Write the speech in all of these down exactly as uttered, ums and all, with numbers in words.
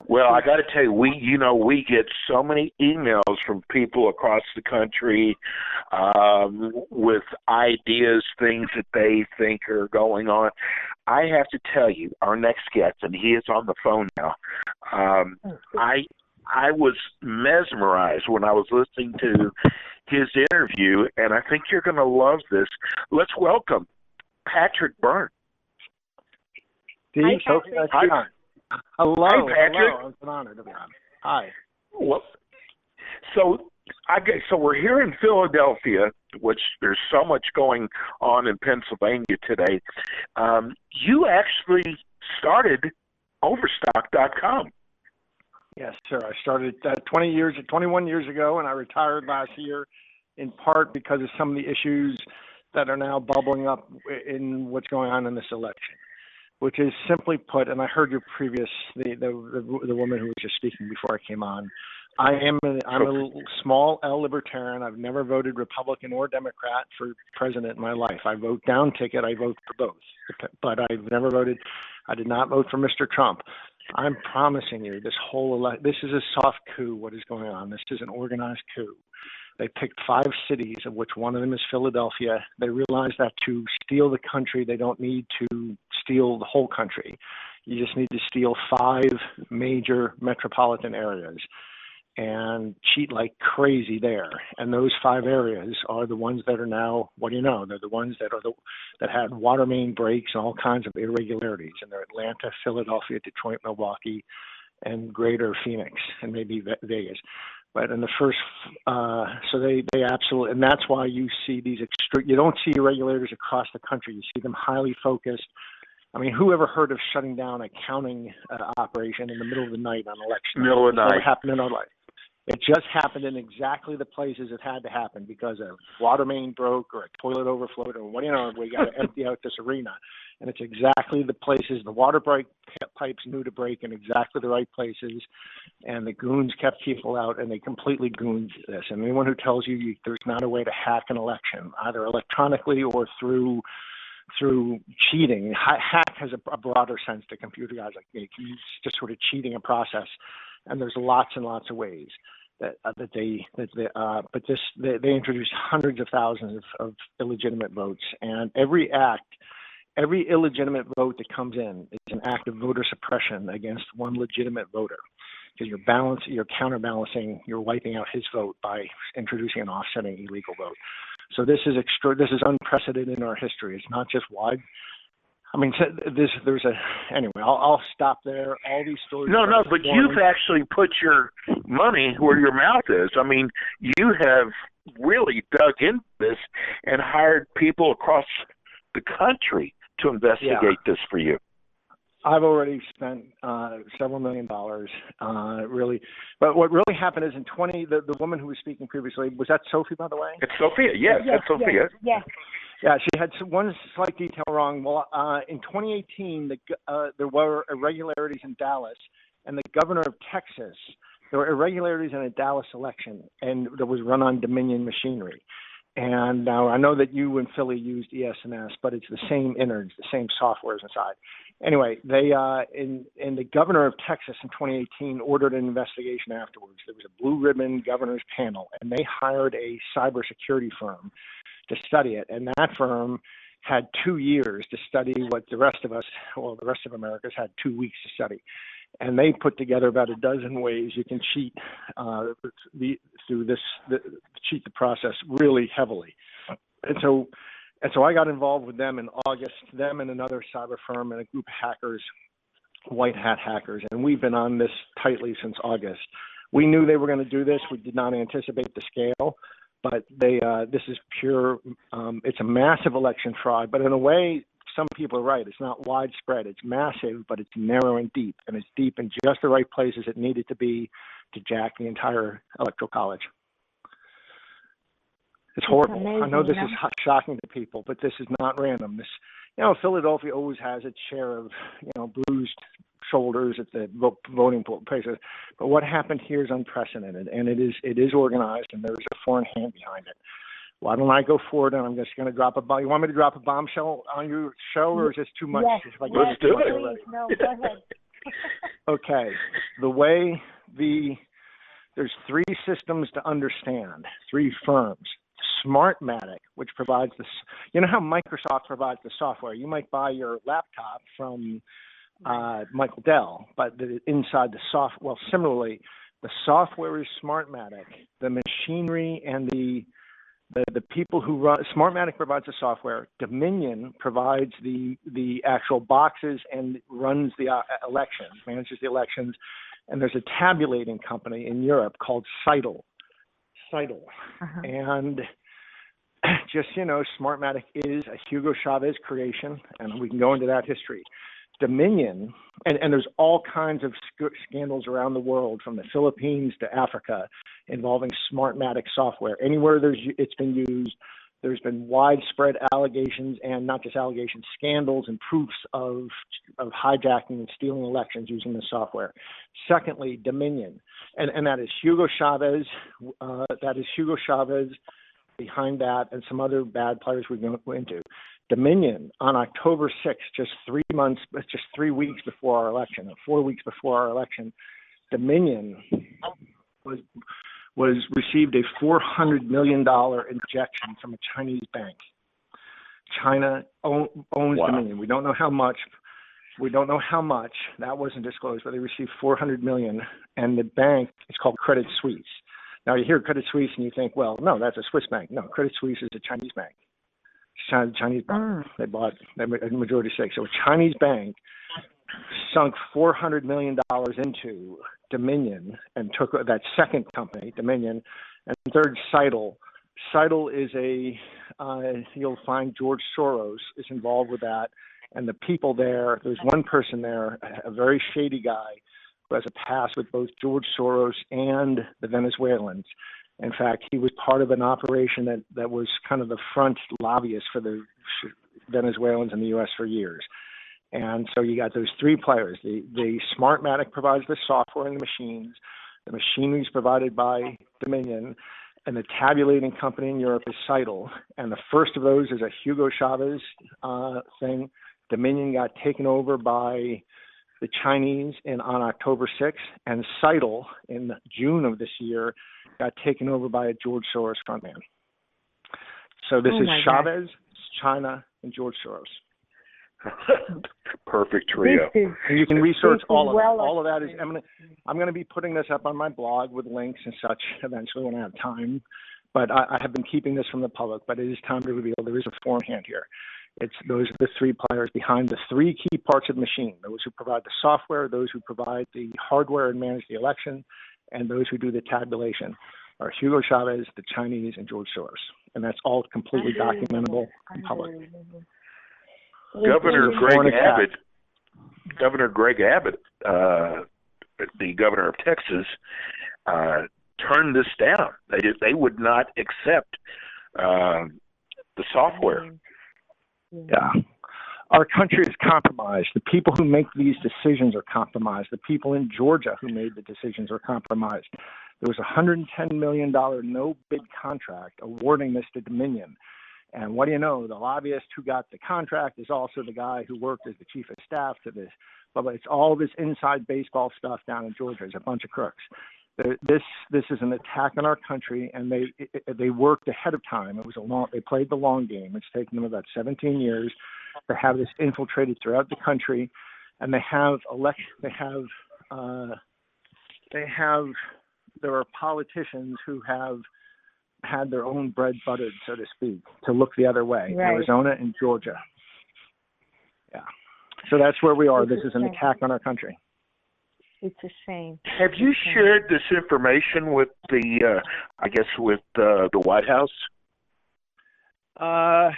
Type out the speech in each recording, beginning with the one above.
Well, I got to tell you, we you know we get so many emails from people across the country um, with ideas, things that they think are going on. I have to tell you, our next guest, and he is on the phone now. Um, I I was mesmerized when I was listening to his interview, and I think you're going to love this. Let's welcome Patrick Byrne. Steve, Hi, Sophie, Patrick. nice to be on. Hello. Hi, Patrick. Hello. It's an honor to be on. Hi. Well, so I guess, so we're here in Philadelphia, which there's so much going on in Pennsylvania today. Um, you actually started Overstock dot com. Yes, sir. I started uh, twenty years, twenty-one years ago, and I retired last year, in part because of some of the issues that are now bubbling up in what's going on in this election. Which is simply put, and I heard your previous, the, the the the woman who was just speaking before I came on. I am a, I'm a small L libertarian. I've never voted Republican or Democrat for president in my life. I vote down ticket. I vote for both, but I've never voted. I did not vote for Mister Trump. I'm promising you, this whole ele- this is a soft coup. What is going on? This is an organized coup. They picked five cities, of which one of them is Philadelphia. They realized that to steal the country, they don't need to steal the whole country. You just need to steal five major metropolitan areas and cheat like crazy there. And those five areas are the ones that are now, what do you know? They're the ones that are the that had water main breaks and all kinds of irregularities. And they're Atlanta, Philadelphia, Detroit, Milwaukee, and Greater Phoenix, and maybe Vegas. But in the first, uh, so they, they absolutely, and that's why you see these extra, you don't see irregularities across the country. You see them highly focused. I mean, who ever heard of shutting down a counting uh, operation in the middle of the night on election? Middle of the night. It happened in our life. It just happened in exactly the places it had to happen because a water main broke or a toilet overflowed or what do you know, we got to empty out this arena. And it's exactly the places the water break pipes knew to break in exactly the right places, and the goons kept people out, and they completely gooned this. And anyone who tells you, you there's not a way to hack an election, either electronically or through through cheating. Hack has a, a broader sense to computer guys like me. It's just sort of cheating a process, and there's lots and lots of ways that uh, that they that they, uh, but this they, they introduced hundreds of thousands of, of illegitimate votes, and every act. Every illegitimate vote that comes in is an act of voter suppression against one legitimate voter, because you're balance, you're counterbalancing, you're wiping out his vote by introducing an offsetting illegal vote. So this is extra. This is unprecedented in our history. It's not just wide. I mean, this there's a anyway. I'll, I'll stop there. All these stories. No, no, but you've actually put your money where your mouth is. I mean, you have really dug into this and hired people across the country to investigate yeah. this for you. I've already spent uh, several million dollars, uh, really. But what really happened is in twenty, the, the woman who was speaking previously, was that Sophie, by the way? It's Sophia, yes, yes that's Sophia. Yes, yes. Yeah, she had some, one slight detail wrong. Well, uh, in twenty eighteen, the, uh, there were irregularities in Dallas, and the governor of Texas, there were irregularities in a Dallas election, and that was run on Dominion machinery. And now I know that you in Philly used E S N S, but it's the same innards, the same softwares inside. Anyway, they uh, in in the governor of Texas in twenty eighteen ordered an investigation afterwards. There was a blue ribbon governor's panel, and they hired a cybersecurity firm to study it. And that firm had two years to study what the rest of us, well, the rest of America's had two weeks to study. And they put together about a dozen ways you can cheat uh, the, through this, the, cheat the process really heavily. And so, and so I got involved with them in August, them and another cyber firm and a group of hackers, white hat hackers, and we've been on this tightly since August. We knew they were going to do this. We did not anticipate the scale, but they, uh, this is pure, um, it's a massive election fraud, but in a way, some people are right. It's not widespread. It's massive, but it's narrow and deep, and it's deep in just the right places it needed to be to jack the entire electoral college. It's horrible. Amazing, I know this yeah. is shocking to people, but this is not random. This, you know, Philadelphia always has its share of, you know, bruised shoulders at the voting places. But what happened here is unprecedented, and it is it is organized, and there is a foreign hand behind it. Why don't I go forward, and I'm just going to drop a bomb. You want me to drop a bombshell on your show, or is this too much? Yes, If I yes, Let's do it. please, no, go ahead. Okay, the way the there's three systems to understand, three firms. Smartmatic, which provides this, you know how Microsoft provides the software. You might buy your laptop from uh, Michael Dell, but the, inside the soft, well, similarly, the software is Smartmatic. The machinery and the the, the people who run Smartmatic provides the software. Dominion provides the the actual boxes and runs the uh, elections, manages the elections. And there's a tabulating company in Europe called Seidel. Seidel. Uh-huh. And just, you know, Smartmatic is a Hugo Chavez creation, and we can go into that history. Dominion, and, and there's all kinds of sc- scandals around the world, from the Philippines to Africa, involving Smartmatic software. Anywhere there's it's been used, there's been widespread allegations, and not just allegations, scandals and proofs of of hijacking and stealing elections using the software. Secondly, Dominion, and, and that is Hugo Chavez. Uh, that is Hugo Chavez behind that, and some other bad players we go into. Dominion on October sixth, just three months, just three weeks before our election, or four weeks before our election, Dominion was was received a four hundred million dollars injection from a Chinese bank. China own, owns wow. Dominion. We don't know how much. We don't know how much. That wasn't disclosed, but they received four hundred million dollars, and the bank is called Credit Suisse. Now, you hear Credit Suisse and you think, well, no, that's a Swiss bank. No, Credit Suisse is a Chinese bank. China, Chinese bank. Mm. They bought a majority stake. So a Chinese bank sunk four hundred million dollars into Dominion and took that second company, Dominion, and third, Seidel. Seidel is a, uh, you'll find George Soros is involved with that. And the people there, there's one person there, a very shady guy, who has a past with both George Soros and the Venezuelans. In fact, he was part of an operation that, that was kind of the front lobbyist for the Venezuelans in the U S for years. And so you got those three players. The, the Smartmatic provides the software and the machines. The machinery is provided by Dominion. And the tabulating company in Europe is Seidel. And the first of those is a Hugo Chavez uh, thing. Dominion got taken over by the Chinese in on October sixth, and Seidel in June of this year got taken over by a George Soros frontman. So this oh is Chavez, God. China, and George Soros. Perfect trio. Is, and you can research all of well that. All of that is. I'm going I'm going to be putting this up on my blog with links and such eventually when I have time. But I, I have been keeping this from the public. But it is time to reveal there is a four hand here. It's those are the three players behind the three key parts of the machine: those who provide the software, those who provide the hardware and manage the election, and those who do the tabulation are Hugo Chavez, the Chinese, and George Soros. And that's all completely documentable in public. Governor Greg Abbott, Governor Greg Abbott, uh, the governor of Texas, uh, turned this down. They did, they would not accept uh, the software. Yeah. Our country is compromised. The people who make these decisions are compromised. The people in Georgia who made the decisions are compromised. There was a one hundred ten million dollars no-bid contract awarding this to Dominion. And what do you know? The lobbyist who got the contract is also the guy who worked as the chief of staff to this. But it's all this inside baseball stuff down in Georgia. It's a bunch of crooks. This this is an attack on our country, and they they worked ahead of time. It was a long. They played the long game. It's taken them about seventeen years to have this infiltrated throughout the country, and they have elect. They have uh, they have. There are politicians who have had their own bread buttered, so to speak, to look the other way. Right. Arizona and Georgia. Yeah. So that's where we are. This is an attack on our country. It's a shame. Have you shared this information with the, uh, I guess, with uh, the White House? Uh,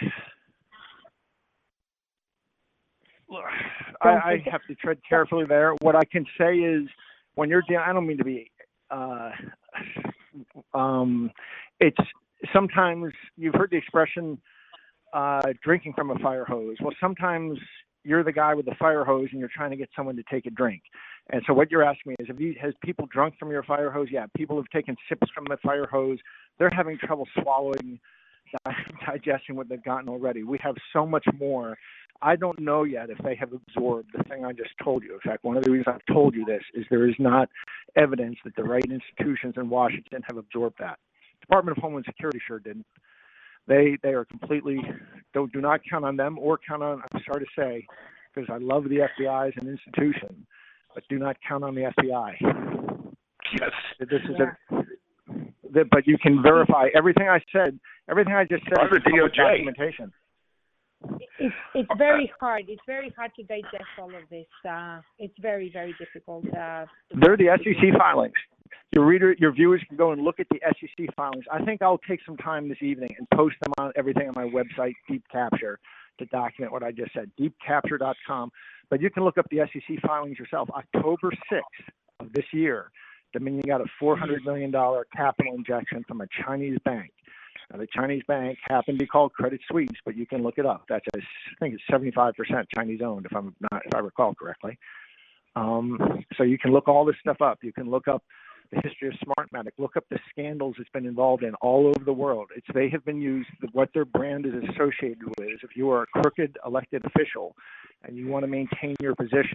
I, I have to tread carefully there. What I can say is, when you're dealing, I don't mean to be, uh, um, it's sometimes you've heard the expression, uh, drinking from a fire hose. Well, sometimes you're the guy with the fire hose and you're trying to get someone to take a drink. And so what you're asking me is, have you, has people drunk from your fire hose? Yeah, people have taken sips from the fire hose. They're having trouble swallowing, digesting what they've gotten already. We have so much more. I don't know yet if they have absorbed the thing I just told you. In fact, one of the reasons I've told you this is there is not evidence that the right institutions in Washington have absorbed that. Department of Homeland Security sure didn't. They they are completely, don't do not count on them or count on, I'm sorry to say, because I love the F B I as an institution, but do not count on the F B I. Yes. This is Yeah. a, but you can verify everything I said, everything I just said Or the is public D O J. documentation. It's it's very hard. It's very hard to digest all of this. Uh, it's very very difficult. Uh, They're the S E C filings. Your reader, your viewers can go and look at the S E C filings. I think I'll take some time this evening and post them on everything on my website, Deep Capture, to document what I just said, deep capture dot com. But you can look up the S E C filings yourself. October sixth of this year, Dominion got a four hundred million dollars capital injection from a Chinese bank. Now, the Chinese bank happened to be called Credit Suisse, but you can look it up. That's a, I think it's seventy-five percent Chinese owned, if I'm not, if I recall correctly. Um, so you can look all this stuff up. You can look up the history of Smartmatic. Look up the scandals it's been involved in all over the world. It's they have been used. What their brand is associated with is if you are a crooked elected official and you want to maintain your position,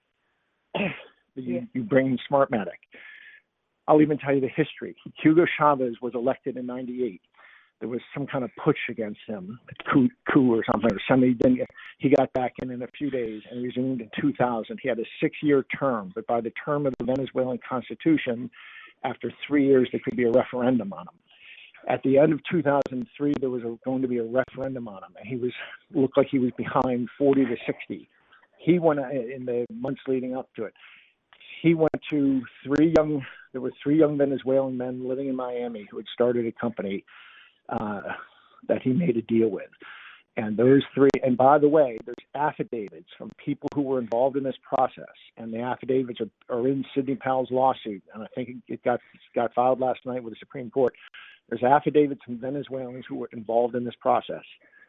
you, you bring in Smartmatic. I'll even tell you the history. Hugo Chavez was elected in ninety-eight. There was some kind of putsch against him, coup, coup or something, or somebody didn't get, he got back in in a few days and resumed in two thousand. He had a six-year term, but by the term of the Venezuelan constitution, after three years, there could be a referendum on him. At the end of two thousand three, there was a, going to be a referendum on him, and he was looked like he was behind forty to sixty. He went in the months leading up to it. He went to three young, there were three young Venezuelan men living in Miami who had started a company uh, that he made a deal with. And those three, and by the way, there's affidavits from people who were involved in this process, and the affidavits are, are in Sidney Powell's lawsuit, and I think it got got filed last night with the Supreme Court. There's affidavits from Venezuelans who were involved in this process.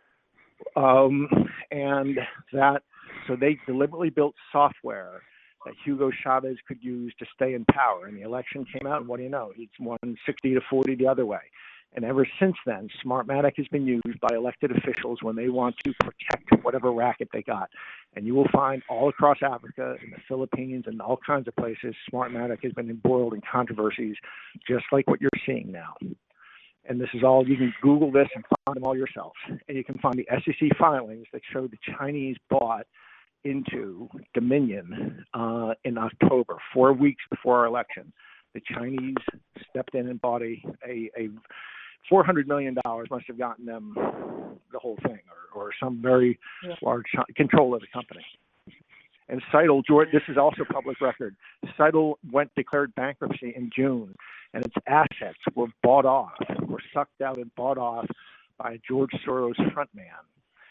Um, and that, so they deliberately built software that Hugo Chavez could use to stay in power. And the election came out, and what do you know? He's won sixty to forty the other way. And ever since then, Smartmatic has been used by elected officials when they want to protect whatever racket they got. And you will find all across Africa, in the Philippines, and all kinds of places, Smartmatic has been embroiled in controversies just like what you're seeing now. And this is all, you can Google this and find them all yourself. And you can find the S E C filings that show the Chinese bought into Dominion uh, in October, four weeks before our election. The Chinese stepped in and bought a, a, a four hundred million dollars, must have gotten them the whole thing, or, or some very yeah. large control of the company. And Seidel, George, this is also public record. Seidel went declared bankruptcy in June, and its assets were bought off, were sucked out and bought off by George Soros frontman,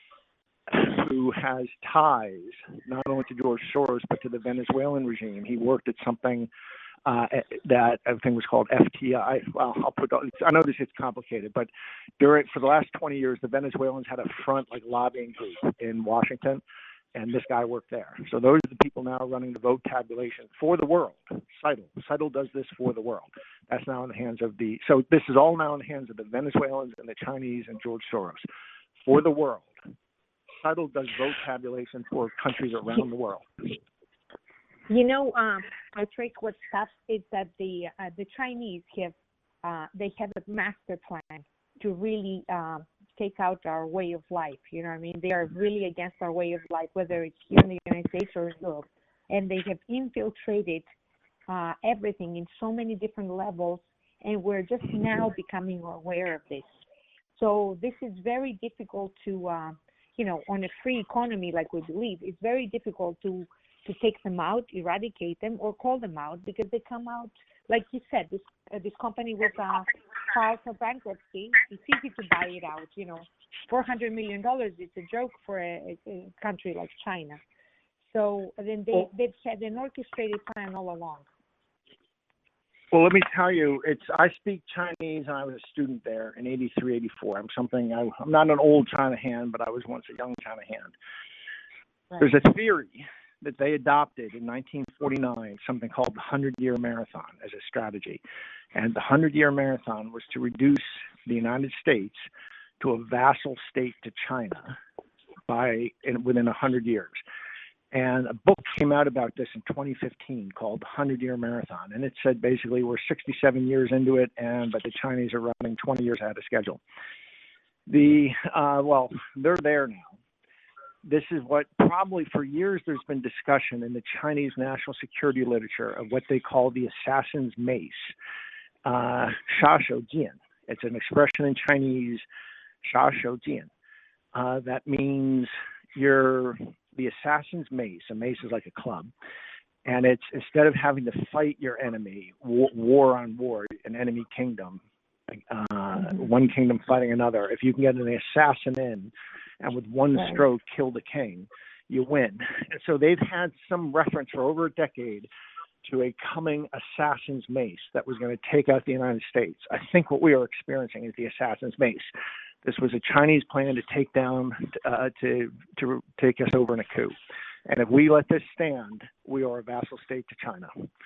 who has ties not only to George Soros but to the Venezuelan regime. He worked at something uh, that I think was called F T I. Well, I'll put. I know this is complicated, but during for the last twenty years, the Venezuelans had a front like lobbying group in Washington, and this guy worked there. So those are the people now running the vote tabulation for the world. Seidel. Seidel does this for the world. That's now in the hands of the. So this is all now in the hands of the Venezuelans and the Chinese and George Soros for the world. Seidel does vote tabulation for countries around the world. You know, um, Patrick, what's tough is that the uh, the Chinese have uh, they have a master plan to really uh, take out our way of life. You know what I mean? They are really against our way of life, whether it's here in the United States or Europe. And they have infiltrated uh, everything in so many different levels, and we're just now becoming aware of this. So this is very difficult to, uh, you know, on a free economy like we believe, it's very difficult to to take them out, eradicate them, or call them out, because they come out, like you said, this uh, this company was uh, filed for bankruptcy. It's easy to buy it out, you know. four hundred million dollars, it's a joke for a, a country like China. So then they, well, they've had an orchestrated plan all along. Well, let me tell you, it's I speak Chinese, and I was a student there in eighty-three, eighty-four. I'm something, I, I'm not an old China hand, but I was once a young China hand. Right. There's a theory that they adopted in nineteen forty-nine, something called the hundred-year marathon as a strategy. And the hundred-year marathon was to reduce the United States to a vassal state to China by in, within one hundred years. And a book came out about this in twenty fifteen called The hundred-Year Marathon. And it said basically we're sixty-seven years into it, and but the Chinese are running twenty years ahead of schedule. The uh, well, they're there now. This is what probably for years there's been discussion in the Chinese national security literature of what they call the assassin's mace, uh, sha shou jian. It's an expression in Chinese, sha shou jian. Uh, that means you're the assassin's mace. A mace is like a club. And it's instead of having to fight your enemy, war, war on war, an enemy kingdom, uh, mm-hmm. one kingdom fighting another, if you can get an assassin in and with one right. stroke kill the king, you win. And so they've had some reference for over a decade to a coming assassin's mace that was going to take out the United States. I think what we are experiencing is the assassin's mace. This was a Chinese plan to take down, uh, to to take us over in a coup. And if we let this stand, we are a vassal state to China.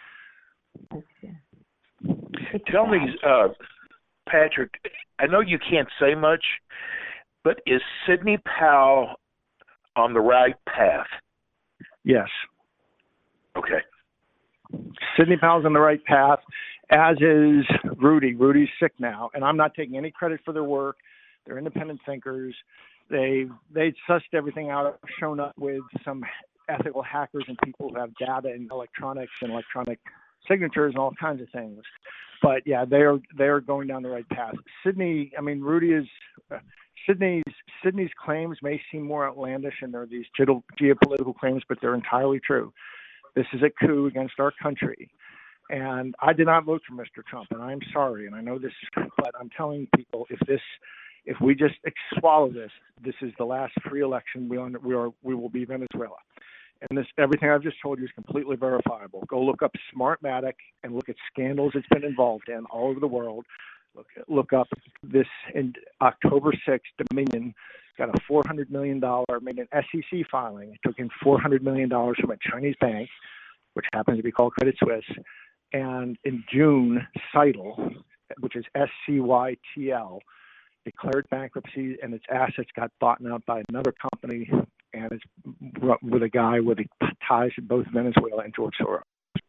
Tell me, uh, Patrick, I know you can't say much, but is Sidney Powell on the right path? Yes. Okay. Sidney Powell's on the right path, as is Rudy. Rudy's sick now, and I'm not taking any credit for their work. They're independent thinkers. They they sussed everything out, shown up with some ethical hackers and people who have data and electronics and electronic signatures and all kinds of things. But yeah, they are they are going down the right path. Sydney, I mean, Rudy is uh, Sydney's Sydney's claims may seem more outlandish, and they're these ge- geopolitical claims, but they're entirely true. This is a coup against our country. And I did not vote for Mister Trump, and I'm sorry, and I know this, but I'm telling people, if this, if we just swallow this, this is the last free election we, on, we are, we will be Venezuela. And this, everything I've just told you is completely verifiable. Go look up Smartmatic and look at scandals it's been involved in all over the world. Look, look up this in October sixth, Dominion got a four hundred million dollars, made an S E C filing. It took in four hundred million dollars from a Chinese bank, which happens to be called Credit Suisse. And in June, Cytl, which is S C Y T L, declared bankruptcy, and its assets got bought out by another company, and it's with a guy with ties to both Venezuela and George Soros.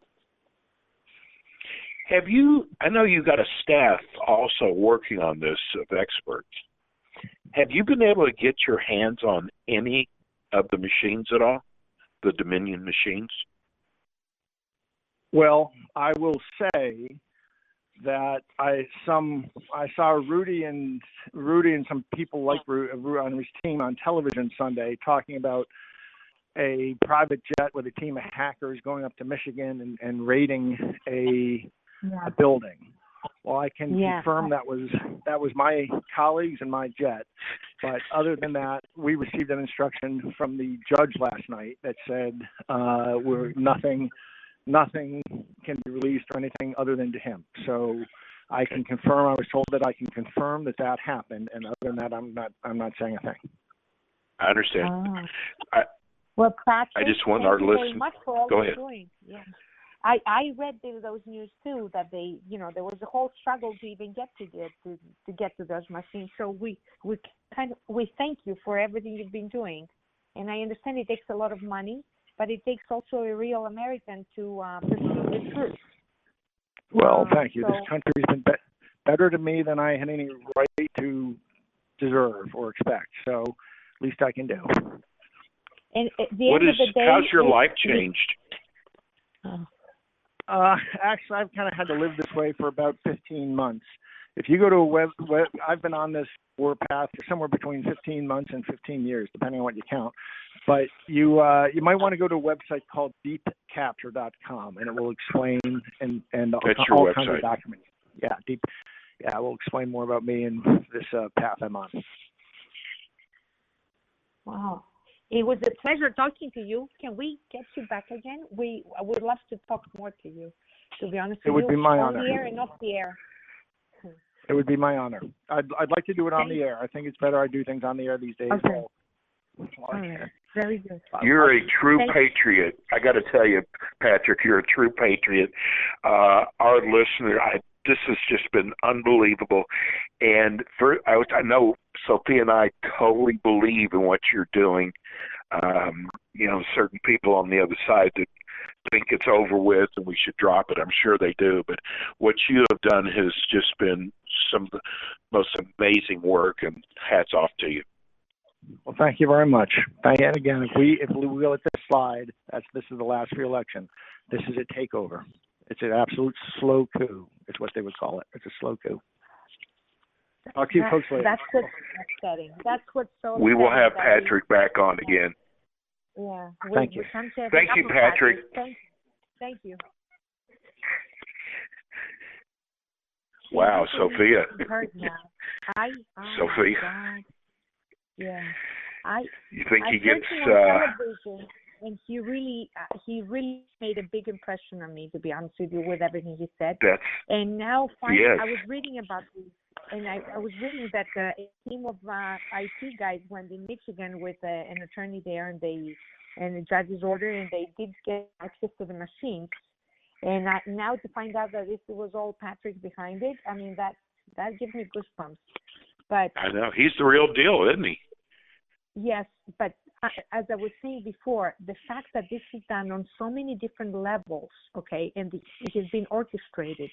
Have you, I know you got a staff also working on this of experts. Have you been able to get your hands on any of the machines at all, the Dominion machines? Well, I will say that I some I saw Rudy and Rudy and some people like Rudy on his team on television Sunday talking about a private jet with a team of hackers going up to Michigan and, and raiding a, yeah. a building. Well, I can yeah. confirm that was that was my colleagues and my jet. But other than that, we received an instruction from the judge last night that said uh, we're nothing. Nothing can be released or anything other than to him. So I can confirm. I was told that I can confirm that that happened, and other than that, I'm not. I'm not saying a thing. I understand. Oh. I, well, Patrick, I just want our listeners. Go ahead. Doing. Yeah. I, I read those news too. That they, you know, there was a whole struggle to even get to get to, to get to those machines. So we we kind of we thank you for everything you've been doing, and I understand it takes a lot of money. But it takes also a real American to uh, pursue the truth. Well, thank you. Um, so, this country's been be- better to me than I had any right to deserve or expect. So, least I can do. And at the what end is, of the day, how's your life changed? Uh, actually, I've kind of had to live this way for about fifteen months. If you go to a web, web I've been on this warpath for somewhere between fifteen months and fifteen years, depending on what you count. But you uh, you might want to go to a website called deep capture dot com, and it will explain and and That's all, all your kinds website. of documents. Yeah, deep. Yeah, it will explain more about me and this uh, path I'm on. Wow, it was a pleasure talking to you. Can we get you back again? We I would love to talk more to you. To be honest, it with would you, be my on honor. the air and off the air. It would be my honor. I'd I'd like to do it on the air. I think it's better I do things on the air these days. Okay. All right. Very good. You're a true Thank patriot. I got to tell you, Patrick, you're a true patriot. Uh, our listener, I this has just been unbelievable. And for I, I know Sophia and I totally believe in what you're doing. Um, you know, certain people on the other side that think it's over with and we should drop it. I'm sure they do. But what you have done has just been some of the most amazing work, and hats off to you. Well, thank you very much. And again, if we if we go at this slide, that's this is the last re-election. This is a takeover. It's an absolute slow coup. It's what they would call it. It's a slow coup. I'll keep folks later. That's what's upsetting. That's what's so. We will have upsetting. Patrick back on again. Yeah. We, Thank you. we come to Thank you, Patrick. Thank, thank you. Wow, Sophia. Heard now. I, oh Sophia. God. Yeah. I. You think I he gets? heard him on Uh, television, and he really, uh, he really made a big impression on me. To be honest with you, with everything he said. that's And now, finally, yes. I was reading about this, and I, I was reading that uh, a team of uh, I T guys went in Michigan with uh, an attorney there, and they and the judge's order, and they did get access to the machines. And I, now to find out that this was all Patrick behind it, I mean that that gives me goosebumps. But I know he's the real deal, isn't he? yes, but uh, as I was saying before, the fact that this is done on so many different levels, okay, and the, it has been orchestrated.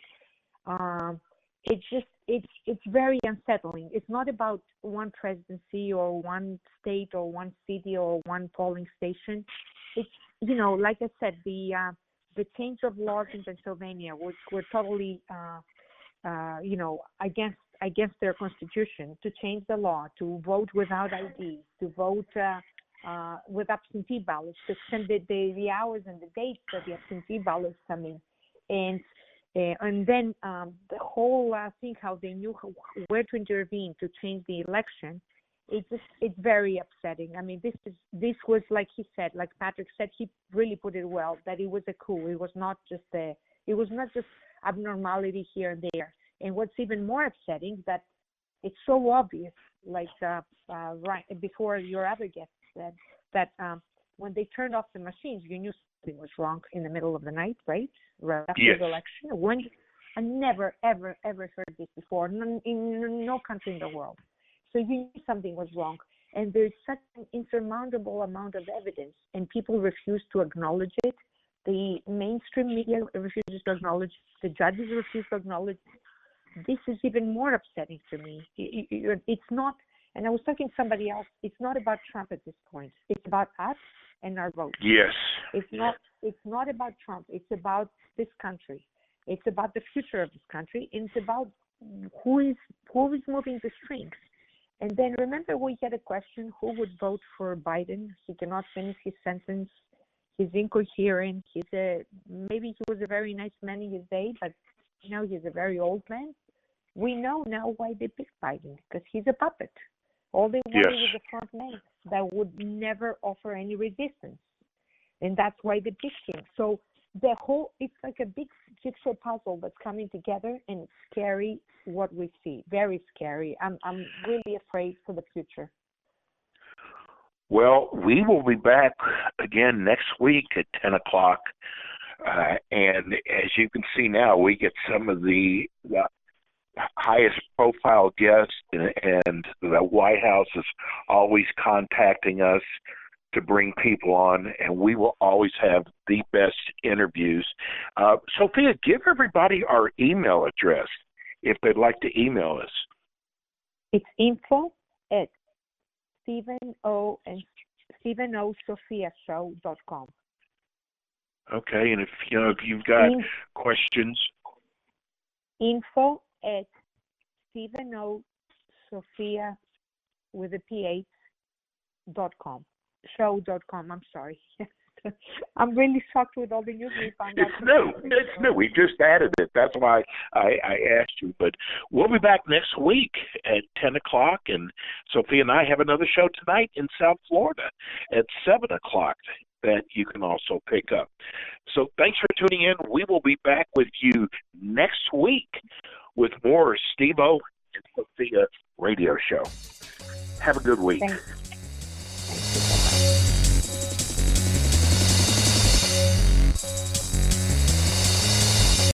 Um, it's just it's it's very unsettling. It's not about one presidency or one state or one city or one polling station. It's, you know, like I said, the uh, the change of laws in Pennsylvania, which were totally uh, uh, you know against against their constitution, to change the law, to vote without I D, to vote uh, uh, with absentee ballots, to extend the, the the hours and the dates that the absentee ballots come in, and Uh, and then um, the whole uh, thing, how they knew how, where to intervene to change the election, it just it's very upsetting. I mean, this is this was like he said, like Patrick said, he really put it well, that it was a coup. It was not just a, it was not just abnormality here and there. And what's even more upsetting, that it's so obvious, like uh, uh, right before your other guest said, that um, when they turned off the machines, you knew something was wrong in the middle of the night, right? Right after Yes. the election. When I never, ever, ever heard this before, None, in no country in the world. So you knew something was wrong. And there's such an insurmountable amount of evidence, and people refuse to acknowledge it. The mainstream media refuses to acknowledge it. The judges refuse to acknowledge it. This is even more upsetting to me. It's not, and I was talking to somebody else, it's not about Trump at this point. It's about us and our vote. Yes. It's not it's not about Trump. It's about this country. It's about the future of this country. And it's about who is who is moving the strings. And then remember, we had a question, who would vote for Biden? He cannot finish his sentence. He's incoherent. He's a maybe he was a very nice man in his day, but now he's a very old man. We know now why they picked Biden, because he's a puppet. All they wanted Yes. was a front man that would never offer any resistance. And that's why they picked him. So the whole, it's like a big jigsaw puzzle that's coming together, and it's scary what we see. Very scary. I'm I'm really afraid for the future. Well, we will be back again next week at ten o'clock. Uh, and as you can see now, we get some of the uh, highest profile guests, and, and the White House is always contacting us to bring people on, and we will always have the best interviews. Uh, Sophia, give everybody our email address if they'd like to email us. It's info at Stephen O and Stephen O Sophia Show dot com. Okay, and if you know if you've got In, questions, info at Stephen O Sophia with a P H dot com. Show dot com. I'm sorry. I'm really shocked with all the news we found out. It's new. It's new. We just added it. That's why I, I asked you. But we'll be back next week at ten o'clock, and Sophia and I have another show tonight in South Florida at seven o'clock that you can also pick up. So thanks for tuning in. We will be back with you next week with more Steve-O and Sophia radio show. Have a good week. Thanks. Thank you.